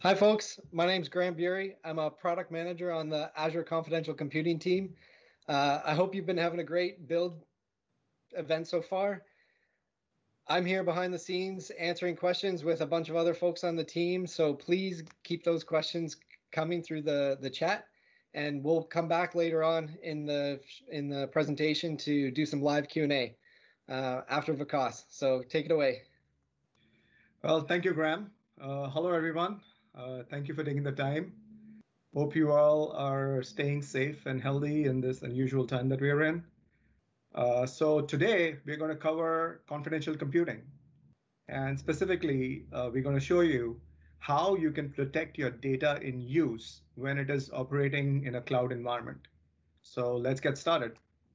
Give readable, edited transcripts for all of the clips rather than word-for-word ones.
Hi, folks. My name's Graham Bury. I'm a product manager on the Azure Confidential Computing team. I hope you've been having a great build event so far. I'm here behind the scenes answering questions with a bunch of other folks on the team. So please keep those questions coming through the chat, and we'll come back later on in the presentation to do some live Q&A after Vikas. So take it away. Well, thank you, Graham. Hello, everyone. Thank you for taking the time. Hope you all are staying safe and healthy in this unusual time that we are in. So today we're going to cover confidential computing. And specifically, we're going to show you how you can protect your data in use when it is operating in a cloud environment. So let's get started.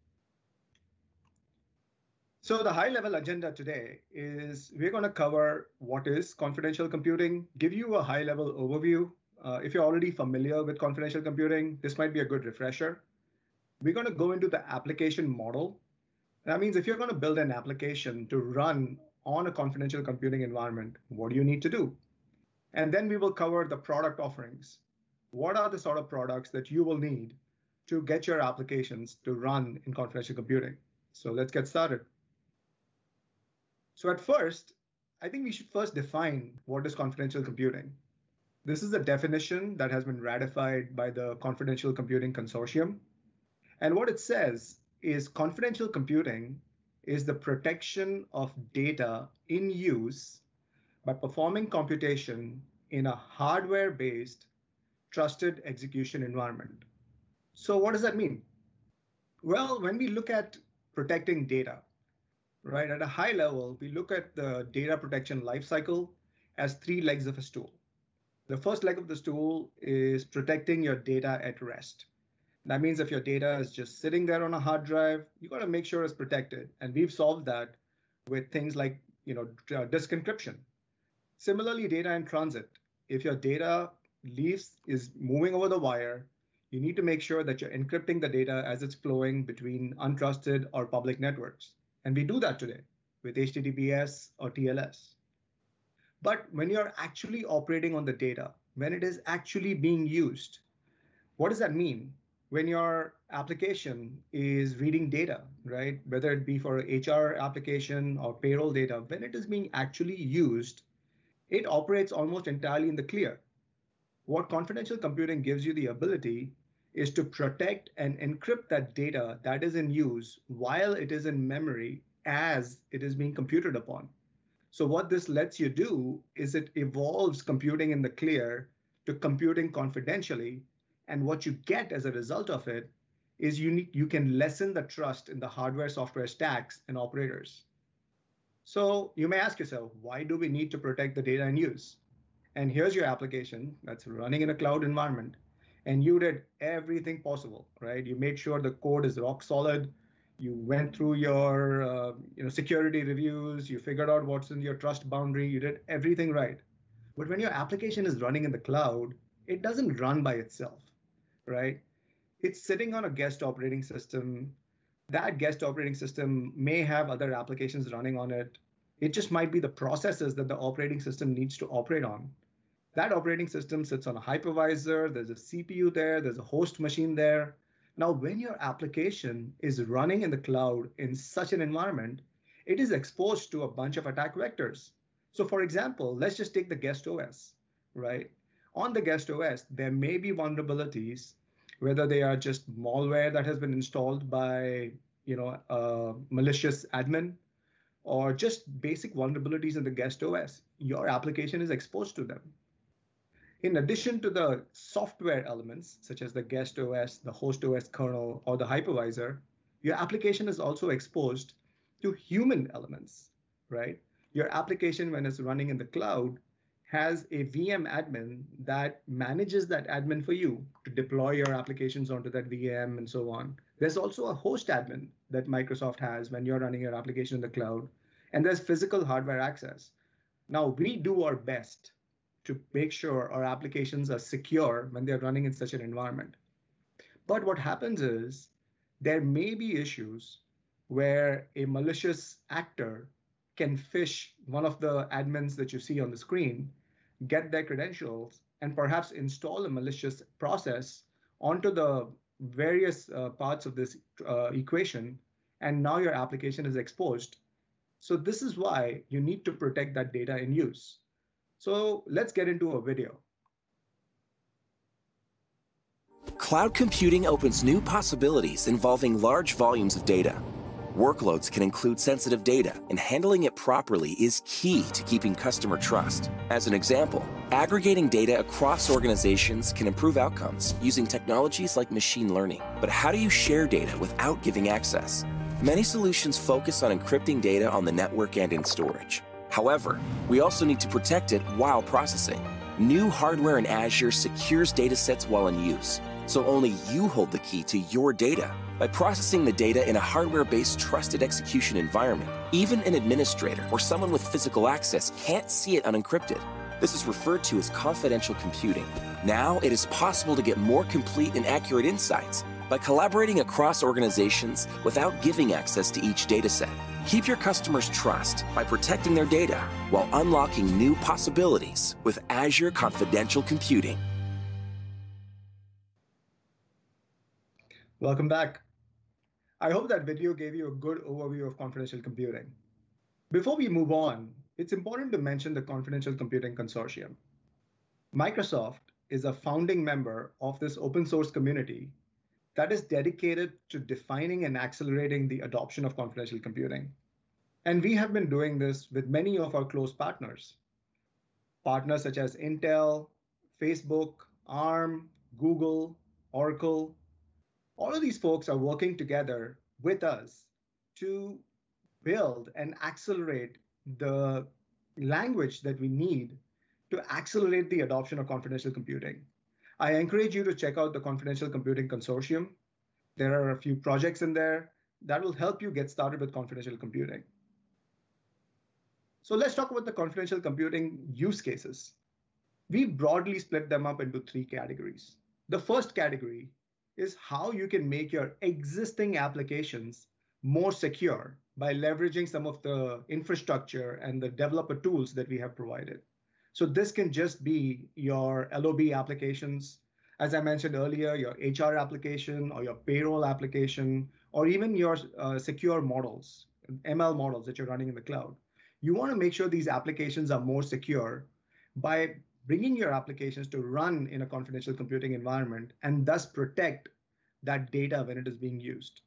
So the high-level agenda today is we're going to cover what is confidential computing, give you a high-level overview. If you're already familiar with confidential computing, this might be a good refresher. We're going to go into the application model. That means if you're going to build an application to run on a confidential computing environment, what do you need to do? And then we will cover the product offerings. What are the sort of products that you will need to get your applications to run in confidential computing? So let's get started. So at first, I think we should first define what is confidential computing. This is a definition that has been ratified by the Confidential Computing Consortium. And what it says is confidential computing is the protection of data in use by performing computation in a hardware-based trusted execution environment. So what does that mean? Well, when we look at protecting data, right, at a high level, we look at the data protection lifecycle as three legs of a stool. The first leg of the stool is protecting your data at rest. That means if your data is just sitting there on a hard drive, you got to make sure it's protected. And we've solved that with things like disk encryption. Similarly, data in transit. If your data is moving over the wire, you need to make sure that you're encrypting the data as it's flowing between untrusted or public networks. And we do that today with HTTPS or TLS. But when you're actually operating on the data, when it is actually being used, what does that mean? When your application is reading data, right? Whether it be for an HR application or payroll data, when it is being actually used, it operates almost entirely in the clear. What confidential computing gives you the ability is to protect and encrypt that data that is in use while it is in memory as it is being computed upon. So what this lets you do is it evolves computing in the clear to computing confidentially. And what you get as a result of it is you can lessen the trust in the hardware software stacks and operators. So you may ask yourself, why do we need to protect the data in use? And here's your application that's running in a cloud environment. And you did everything possible, right? You made sure the code is rock solid. You went through your security reviews. You figured out what's in your trust boundary. You did everything right. But when your application is running in the cloud, it doesn't run by itself, right? It's sitting on a guest operating system. That guest operating system may have other applications running on it. It just might be the processes that the operating system needs to operate on. That operating system sits on a hypervisor. There's a CPU there. There's a host machine there. Now, when your application is running in the cloud in such an environment, it is exposed to a bunch of attack vectors. So for example, let's just take the guest OS, right? On the guest OS, there may be vulnerabilities, whether they are just malware that has been installed by a malicious admin, or just basic vulnerabilities in the guest OS. Your application is exposed to them. In addition to the software elements, such as the guest OS, the host OS kernel, or the hypervisor, your application is also exposed to human elements, right? Your application, when it's running in the cloud, has a VM admin that manages that admin for you to deploy your applications onto that VM and so on. There's also a host admin that Microsoft has when you're running your application in the cloud, and there's physical hardware access. Now, we do our best to make sure our applications are secure when they're running in such an environment. But what happens is there may be issues where a malicious actor can phish one of the admins that you see on the screen, get their credentials, and perhaps install a malicious process onto the various parts of this equation, and now your application is exposed. So this is why you need to protect that data in use. So let's get into a video. Cloud computing opens new possibilities involving large volumes of data. Workloads can include sensitive data, and handling it properly is key to keeping customer trust. As an example, aggregating data across organizations can improve outcomes using technologies like machine learning. But how do you share data without giving access? Many solutions focus on encrypting data on the network and in storage. However, we also need to protect it while processing. New hardware in Azure secures datasets while in use, so only you hold the key to your data. By processing the data in a hardware-based trusted execution environment, even an administrator or someone with physical access can't see it unencrypted. This is referred to as confidential computing. Now it is possible to get more complete and accurate insights by collaborating across organizations without giving access to each dataset. Keep your customers' trust by protecting their data while unlocking new possibilities with Azure Confidential Computing. Welcome back. I hope that video gave you a good overview of confidential computing. Before we move on, it's important to mention the Confidential Computing Consortium. Microsoft is a founding member of this open source community that is dedicated to defining and accelerating the adoption of confidential computing. And we have been doing this with many of our close partners. Partners such as Intel, Facebook, ARM, Google, Oracle. All of these folks are working together with us to build and accelerate the language that we need to accelerate the adoption of confidential computing. I encourage you to check out the Confidential Computing Consortium. There are a few projects in there that will help you get started with confidential computing. So let's talk about the confidential computing use cases. We broadly split them up into three categories. The first category is how you can make your existing applications more secure by leveraging some of the infrastructure and the developer tools that we have provided. So this can just be your LOB applications, as I mentioned earlier, your HR application or your payroll application, or even your secure models, ML models that you're running in the cloud. You want to make sure these applications are more secure by bringing your applications to run in a confidential computing environment and thus protect that data when it is being used.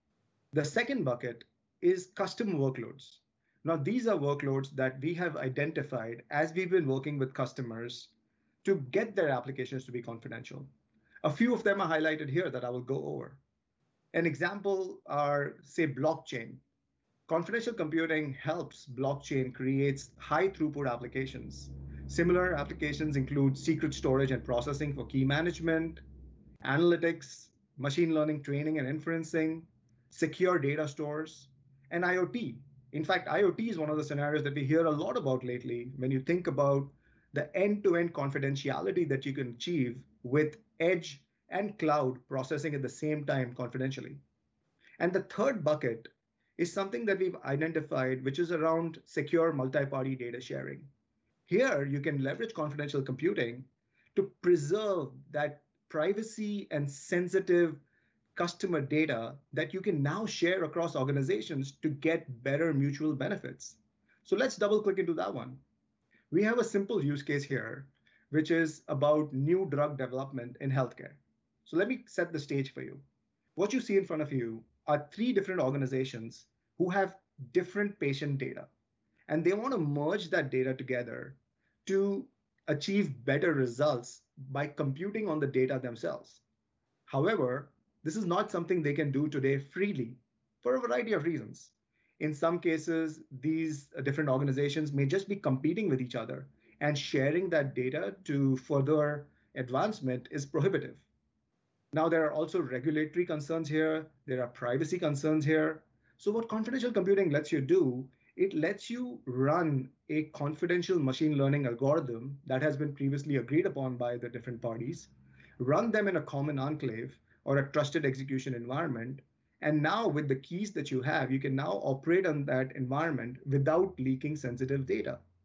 The second bucket is custom workloads. Now, these are workloads that we have identified as we've been working with customers to get their applications to be confidential. A few of them are highlighted here that I will go over. An example are, say, blockchain. Confidential computing helps blockchain creates high throughput applications. Similar applications include secret storage and processing for key management, analytics, machine learning training and inferencing, secure data stores, and IoT. In fact, IoT is one of the scenarios that we hear a lot about lately when you think about the end-to-end confidentiality that you can achieve with edge and cloud processing at the same time confidentially. And the third bucket is something that we've identified, which is around secure multi-party data sharing. Here, you can leverage confidential computing to preserve that privacy and sensitive customer data that you can now share across organizations to get better mutual benefits. So let's double click into that one. We have a simple use case here, which is about new drug development in healthcare. So let me set the stage for you. What you see in front of you are three different organizations who have different patient data, and they want to merge that data together to achieve better results by computing on the data themselves. However, this is not something they can do today freely for a variety of reasons. In some cases, these different organizations may just be competing with each other, and sharing that data to further advancement is prohibitive. Now, there are also regulatory concerns here. There are privacy concerns here. So what confidential computing lets you do, it lets you run a confidential machine learning algorithm that has been previously agreed upon by the different parties, run them in a common enclave or a trusted execution environment. And now with the keys that you have, you can now operate on that environment without leaking sensitive data.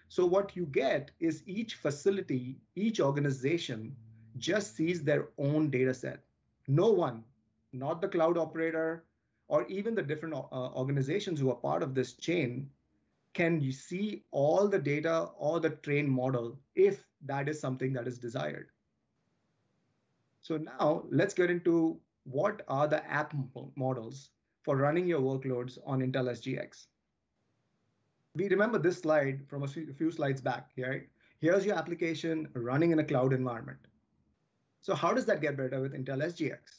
So what you get is each facility, each organization just sees their own data set. No one, not the cloud operator, or even the different organizations who are part of this chain, can you see all the data or the trained model if that is something that is desired. So now let's get into what are the app models for running your workloads on Intel SGX. We remember this slide from a few slides back, right? Here's your application running in a cloud environment. So how does that get better with Intel SGX?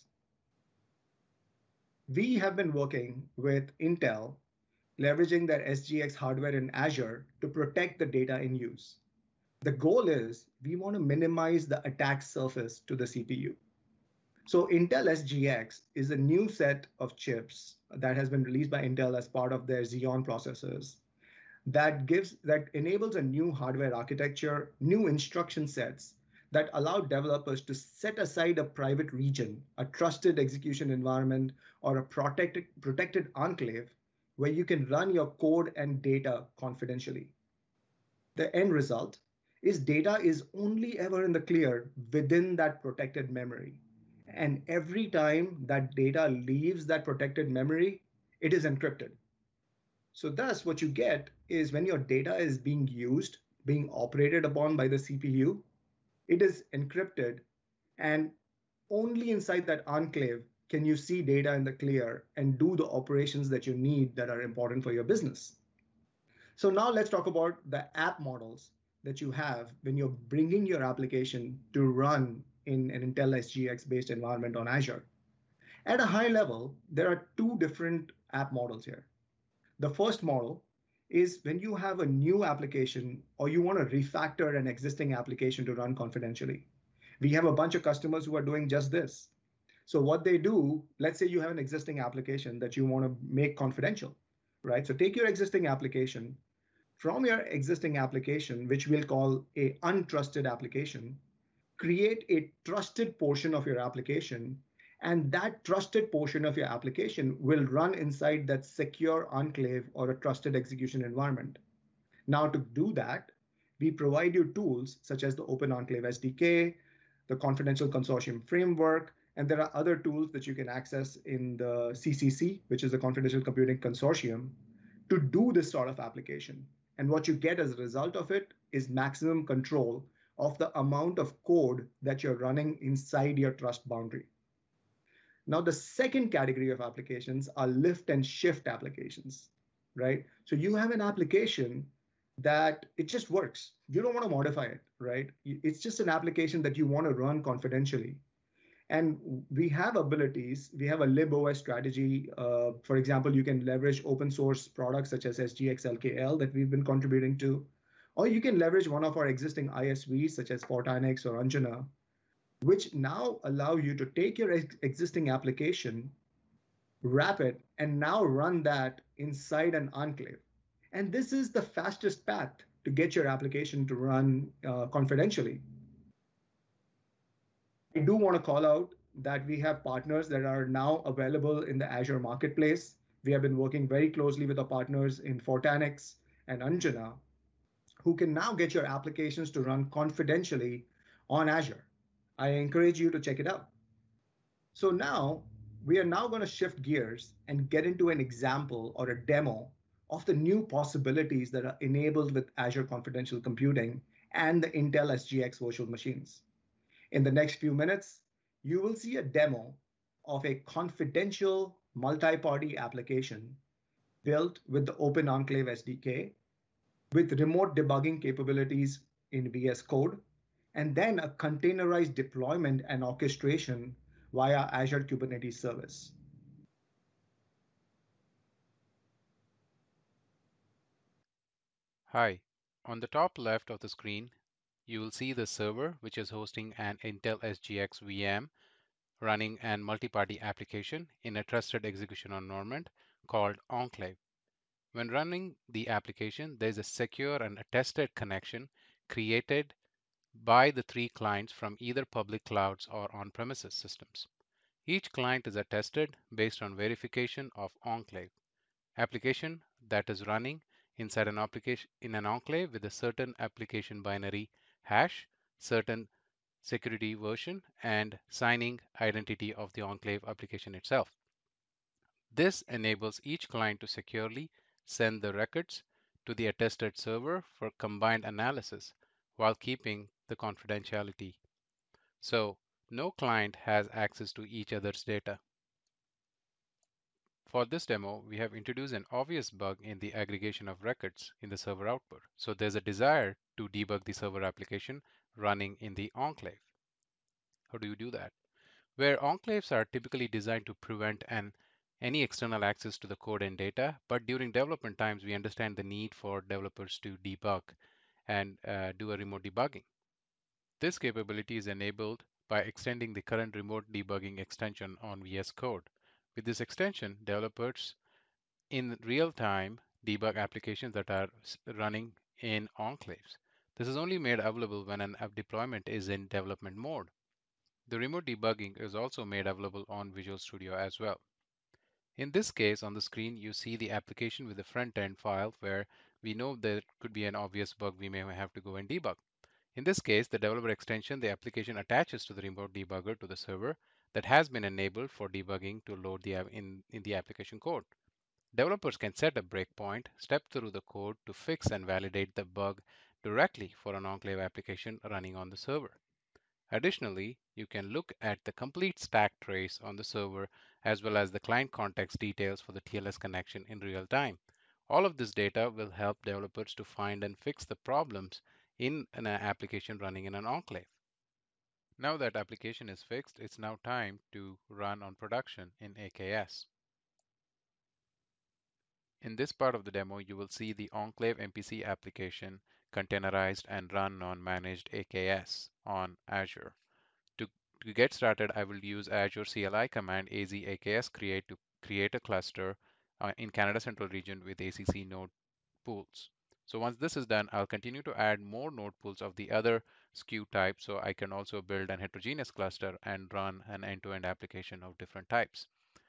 We have been working with Intel, leveraging their SGX hardware in Azure to protect the data in use. The goal is we want to minimize the attack surface to the CPU. So Intel SGX is a new set of chips that has been released by Intel as part of their Xeon processors that enables a new hardware architecture, new instruction sets that allow developers to set aside a private region, a trusted execution environment, or a protected enclave where you can run your code and data confidentially. The end result is data is only ever in the clear within that protected memory. And every time that data leaves that protected memory, it is encrypted. So thus what you get is when your data is being used, being operated upon by the CPU, it is encrypted, and only inside that enclave can you see data in the clear and do the operations that you need that are important for your business. So now let's talk about the app models that you have when you're bringing your application to run in an Intel SGX based environment on Azure. At a high level, there are two different app models here. The first model is when you have a new application or you want to refactor an existing application to run confidentially. We have a bunch of customers who are doing just this. So what they do, let's say you have an existing application that you want to make confidential, right? So take your existing application. From your existing application, which we'll call a untrusted application, create a trusted portion of your application, and that trusted portion of your application will run inside that secure enclave or a trusted execution environment. Now, to do that, we provide you tools such as the Open Enclave SDK, the Confidential Consortium Framework, and there are other tools that you can access in the CCC, which is the Confidential Computing Consortium, to do this sort of application. And what you get as a result of it is maximum control of the amount of code that you're running inside your trust boundary. Now, the second category of applications are lift and shift applications, right? So you have an application that it just works. You don't want to modify it, right? It's just an application that you want to run confidentially. And we have abilities. We have a libOS strategy. For example, you can leverage open source products such as SGX LKL that we've been contributing to, or you can leverage one of our existing ISVs such as Fortanix or Anjana, which now allow you to take your existing application, wrap it, and now run that inside an enclave. And this is the fastest path to get your application to run confidentially. I do want to call out that we have partners that are now available in the Azure Marketplace. We have been working very closely with our partners in Fortanix and Anjana, who can now get your applications to run confidentially on Azure. I encourage you to check it out. So now we are now going to shift gears and get into an example or a demo of the new possibilities that are enabled with Azure Confidential Computing and the Intel SGX virtual machines. In the next few minutes, you will see a demo of a confidential multi-party application built with the Open Enclave SDK with remote debugging capabilities in VS Code, and then a containerized deployment and orchestration via Azure Kubernetes Service. Hi, on the top left of the screen, you will see the server, which is hosting an Intel SGX VM running an multi-party application in a trusted execution environment called Enclave. When running the application, there's a secure and attested connection created by the three clients from either public clouds or on-premises systems. Each client is attested based on verification of Enclave. Application that is running inside an application in an enclave with a certain application binary hash, certain security version, and signing identity of the enclave application itself. This enables each client to securely send the records to the attested server for combined analysis while keeping the confidentiality. So no client has access to each other's data. For this demo, we have introduced an obvious bug in the aggregation of records in the server output. So there's a desire to debug the server application running in the enclave. How do you do that? Where enclaves are typically designed to prevent any external access to the code and data, but during development times, we understand the need for developers to debug and do a remote debugging. This capability is enabled by extending the current remote debugging extension on VS Code. With this extension, developers in real time debug applications that are running in enclaves. This is only made available when an app deployment is in development mode. The remote debugging is also made available on Visual Studio as well. In this case, on the screen, you see the application with the front-end file where we know there could be an obvious bug we may have to go and debug. In this case, the developer extension, the application attaches to the remote debugger to the server that has been enabled for debugging to load the in the application code. Developers can set a breakpoint, step through the code to fix and validate the bug directly for an enclave application running on the server. Additionally, you can look at the complete stack trace on the server as well as the client context details for the TLS connection in real time. All of this data will help developers to find and fix the problems in an application running in an enclave. Now that application is fixed, it's now time to run on production in AKS. In this part of the demo, you will see the Enclave MPC application containerized and run on managed AKS on Azure. To get started, I will use Azure CLI command AKS create to create a cluster in Canada Central region with ACC node pools. So once this is done, I'll continue to add more node pools of the other SKU type so I can also build an heterogeneous cluster and run an end-to-end application of different types.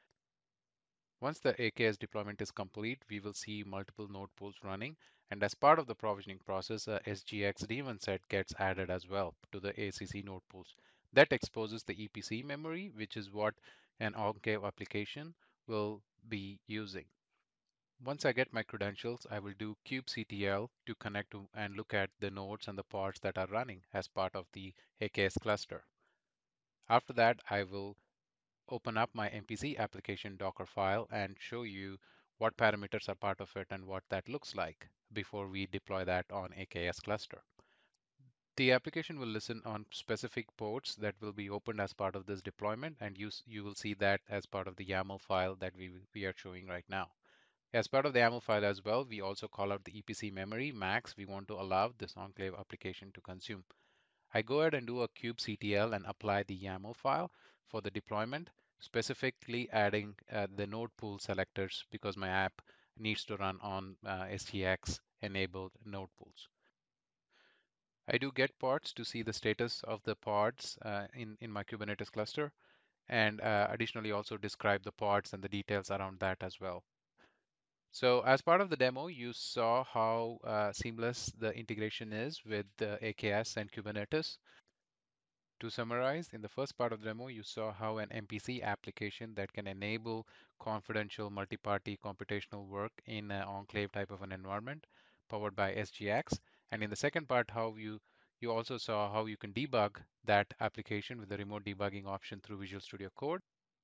Once the AKS deployment is complete, we will see multiple node pools running. And as part of the provisioning process, a SGX daemon set gets added as well to the ACC node pools. That exposes the EPC memory, which is what an enclave application will be using. Once I get my credentials, I will do kubectl to connect to and look at the nodes and the pods that are running as part of the AKS cluster. After that, I will open up my MPC application Docker file and show you what parameters are part of it and what that looks like before we deploy that on AKS cluster. The application will listen on specific ports that will be opened as part of this deployment, and you will see that as part of the YAML file that we are showing right now. As part of the YAML file as well, we also call out the EPC memory max we want to allow this enclave application to consume. I go ahead and do a kubectl and apply the YAML file for the deployment, specifically adding the node pool selectors because my app needs to run on SGX enabled node pools. I do get pods to see the status of the pods in my Kubernetes cluster, and additionally also describe the pods and the details around that as well. So as part of the demo, you saw how seamless the integration is with the AKS and Kubernetes. To summarize, in the first part of the demo, you saw how an MPC application that can enable confidential multi-party computational work in an enclave type of an environment powered by SGX. And in the second part, how you also saw how you can debug that application with the remote debugging option through Visual Studio Code.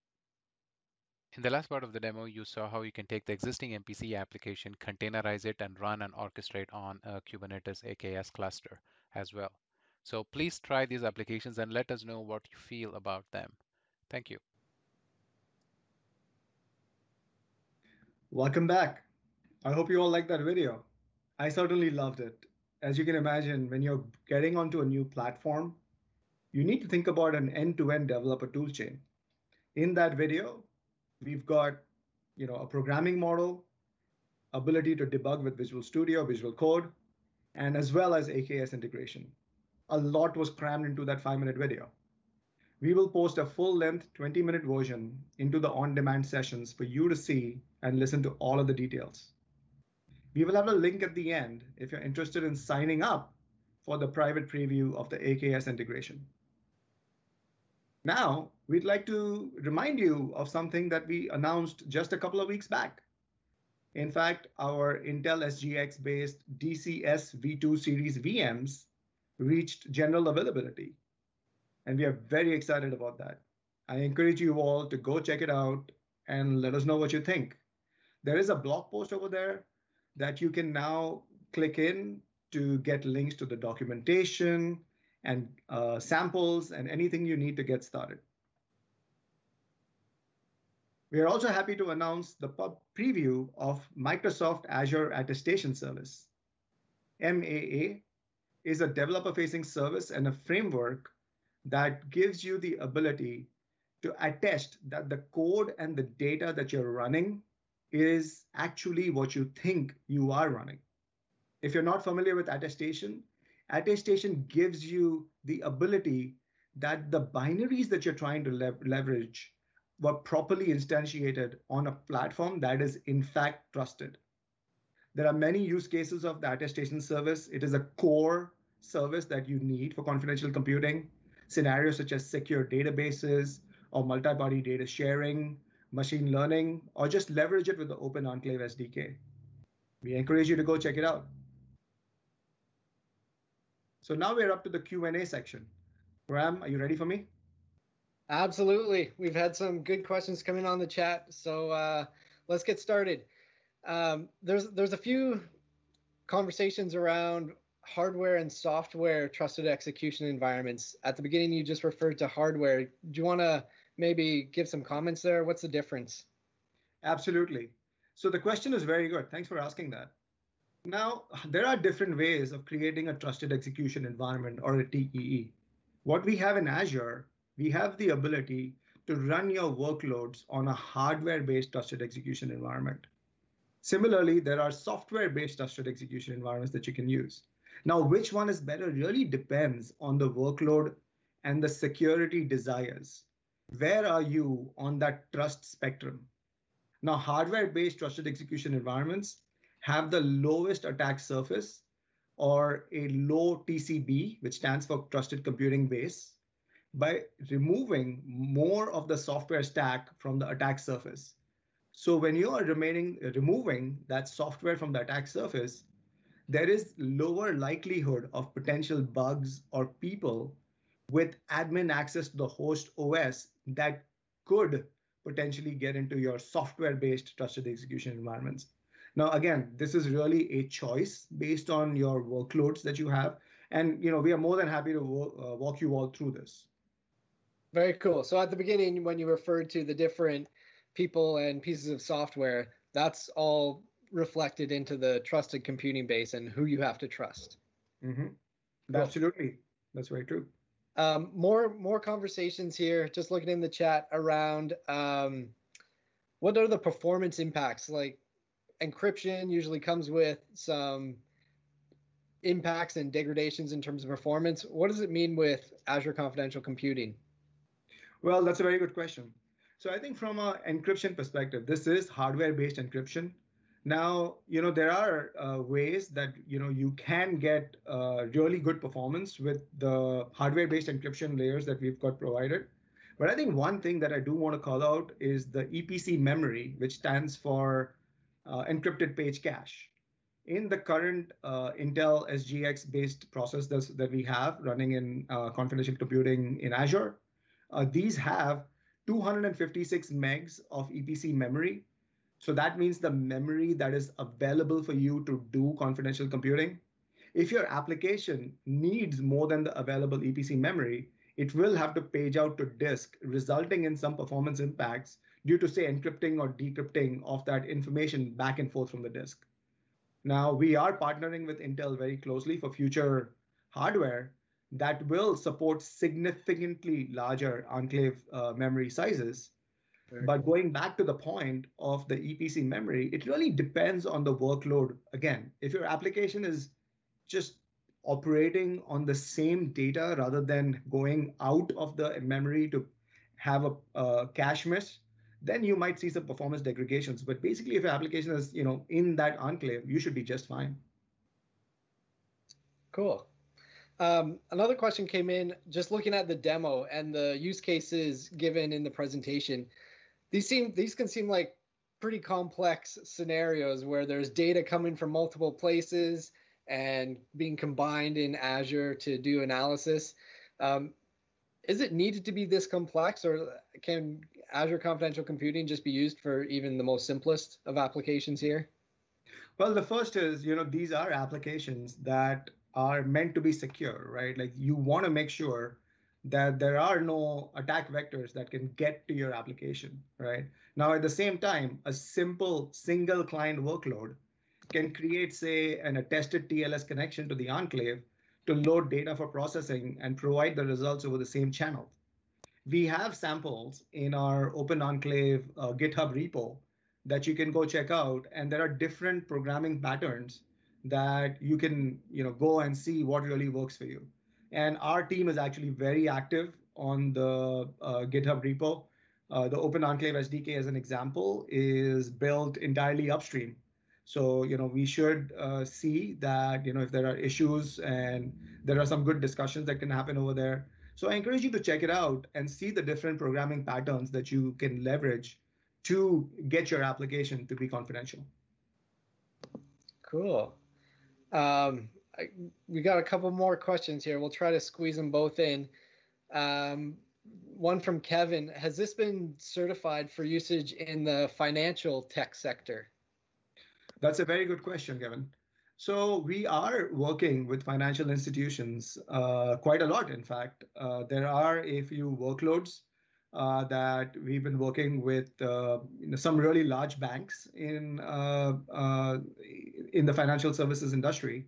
In the last part of the demo, you saw how you can take the existing MPC application, containerize it, and run and orchestrate on a Kubernetes AKS cluster as well. So please try these applications and let us know what you feel about them. Thank you. Welcome back. I hope you all liked that video. I certainly loved it. As you can imagine, when you're getting onto a new platform, you need to think about an end-to-end developer toolchain. In that video, we've got a programming model, ability to debug with Visual Studio, Visual Code, and as well as AKS integration. A lot was crammed into that 5-minute video. We will post a full-length 20-minute version into the on-demand sessions for you to see and listen to all of the details. We will have a link at the end if you're interested in signing up for the private preview of the AKS integration. Now, we'd like to remind you of something that we announced just a couple of weeks back. In fact, our Intel SGX-based DCS V2 series VMs reached general availability, and we are very excited about that. I encourage you all to go check it out and let us know what you think. There is a blog post over there that you can now click in to get links to the documentation and samples and anything you need to get started. We are also happy to announce the pub preview of Microsoft Azure Attestation Service. MAA is a developer-facing service and a framework that gives you the ability to attest that the code and the data that you're running is actually what you think you are running. If you're not familiar with attestation, attestation gives you the ability that the binaries that you're trying to leverage were properly instantiated on a platform that is in fact trusted. There are many use cases of the attestation service. It is a core service that you need for confidential computing, scenarios such as secure databases or multi-party data sharing, machine learning, or just leverage it with the Open Enclave SDK. We encourage you to go check it out. So now we're up to the Q&A section. Ram, are you ready for me? Absolutely. We've had some good questions coming on the chat, so let's get started. There's a few conversations around hardware and software trusted execution environments. At the beginning, you just referred to hardware. Do you want to maybe give some comments there? What's the difference? Absolutely. So the question is very good. Thanks for asking that. Now, there are different ways of creating a trusted execution environment, or a TEE. What we have in Azure, we have the ability to run your workloads on a hardware-based trusted execution environment. Similarly, there are software-based trusted execution environments that you can use. Now, which one is better really depends on the workload and the security desires. Where are you on that trust spectrum? Now, hardware-based trusted execution environments have the lowest attack surface, or a low TCB, which stands for Trusted Computing Base, by removing more of the software stack from the attack surface. So when you are removing that software from the attack surface, there is lower likelihood of potential bugs or people with admin access to the host OS that could potentially get into your software-based trusted execution environments. Now, again, this is really a choice based on your workloads that you have. And we are more than happy to walk you all through this. Very cool. So at the beginning, when you referred to the different people and pieces of software, that's all reflected into the trusted computing base and who you have to trust. Mm-hmm. Cool. Absolutely. That's very true. More conversations here, just looking in the chat around what are the performance impacts? Like encryption usually comes with some impacts and degradations in terms of performance. What does it mean with Azure Confidential Computing? Well, that's a very good question. So I think from an encryption perspective, this is hardware-based encryption. Now, there are ways that, you can get really good performance with the hardware-based encryption layers that we've got provided. But I think one thing that I do want to call out is the EPC memory, which stands for encrypted page cache. In the current Intel SGX-based process that we have running in confidential computing in Azure, these have 256 megs of EPC memory. So that means the memory that is available for you to do confidential computing. If your application needs more than the available EPC memory, it will have to page out to disk, resulting in some performance impacts due to, say, encrypting or decrypting of that information back and forth from the disk. Now, we are partnering with Intel very closely for future hardware that will support significantly larger enclave memory sizes. But going back to the point of the EPC memory, it really depends on the workload. Again, if your application is just operating on the same data rather than going out of the memory to have a cache miss, then you might see some performance degradations. But basically, if your application is, in that enclave, you should be just fine. Cool. Another question came in just looking at the demo and the use cases given in the presentation. These can seem like pretty complex scenarios where there's data coming from multiple places and being combined in Azure to do analysis. Is it needed to be this complex, or can Azure Confidential Computing just be used for even the most simplest of applications here? Well, the first is, these are applications that are meant to be secure, right? Like you want to make sure that there are no attack vectors that can get to your application, right? Now, at the same time, a simple single client workload can create, say, an attested TLS connection to the enclave to load data for processing and provide the results over the same channel. We have samples in our Open Enclave GitHub repo that you can go check out, and there are different programming patterns that you can go and see what really works for you. And our team is actually very active on the GitHub repo. The Open Enclave SDK, as an example, is built entirely upstream. So we should see that if there are issues, and there are some good discussions that can happen over there. So I encourage you to check it out and see the different programming patterns that you can leverage to get your application to be confidential. Cool. We got a couple more questions here. We'll try to squeeze them both in. One from Kevin. Has this been certified for usage in the financial tech sector? That's a very good question, Kevin. So we are working with financial institutions quite a lot, in fact. There are a few workloads that we've been working with some really large banks in the financial services industry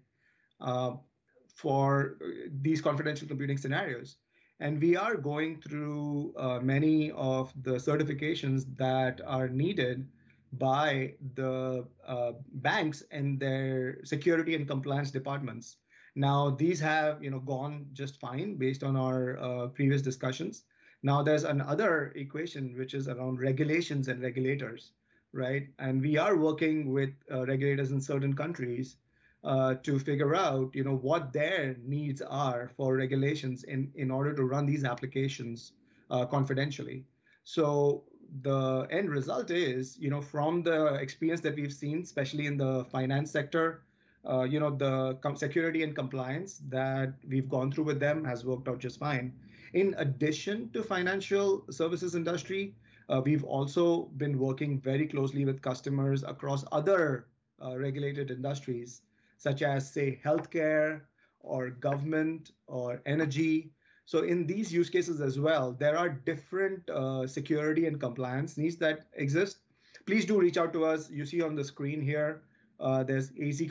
for these confidential computing scenarios. And we are going through many of the certifications that are needed by the banks and their security and compliance departments. Now, these have gone just fine based on our previous discussions. Now, there's another equation, which is around regulations and regulators, right? And we are working with regulators in certain countries to figure out what their needs are for regulations in order to run these applications confidentially. So the end result is, from the experience that we've seen, especially in the finance sector, the security and compliance that we've gone through with them has worked out just fine. In addition to financial services industry, we've also been working very closely with customers across other regulated industries, such as, say, healthcare or government or energy. So in these use cases as well, there are different security and compliance needs that exist. Please do reach out to us. You see on the screen here, there's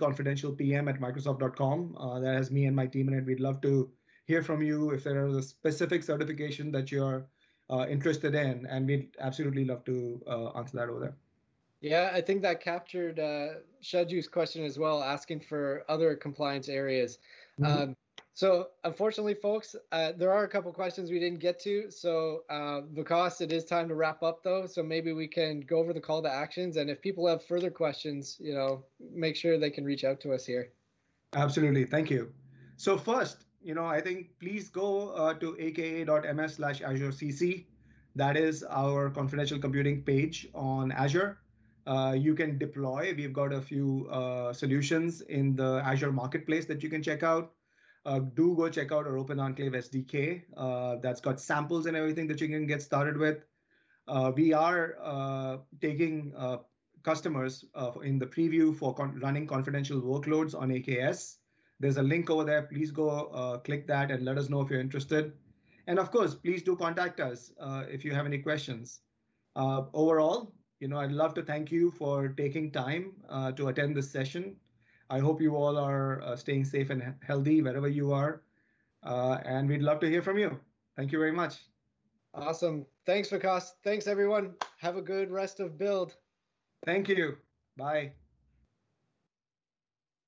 azconfidentialpm@microsoft.com. That has me and my team in it. We'd love to hear from you if there is a specific certification that you're interested in, and we'd absolutely love to answer that over there. Yeah, I think that captured Shaju's question as well, asking for other compliance areas. Mm-hmm. So unfortunately, folks, there are a couple questions we didn't get to. So Vikas, it is time to wrap up, though. So maybe we can go over the call to actions. And if people have further questions, make sure they can reach out to us here. Absolutely. Thank you. So first, I think please go to aka.ms/AzureCC. That is our confidential computing page on Azure. You can deploy. We've got a few solutions in the Azure Marketplace that you can check out. Do go check out our Open Enclave SDK. That's got samples and everything that you can get started with. We are taking customers in the preview for running confidential workloads on AKS. There's a link over there. Please go click that and let us know if you're interested. And of course, please do contact us if you have any questions. Overall, I'd love to thank you for taking time to attend this session. I hope you all are staying safe and healthy wherever you are. And we'd love to hear from you. Thank you very much. Awesome. Thanks, Vikas. Thanks, everyone. Have a good rest of Build. Thank you. Bye.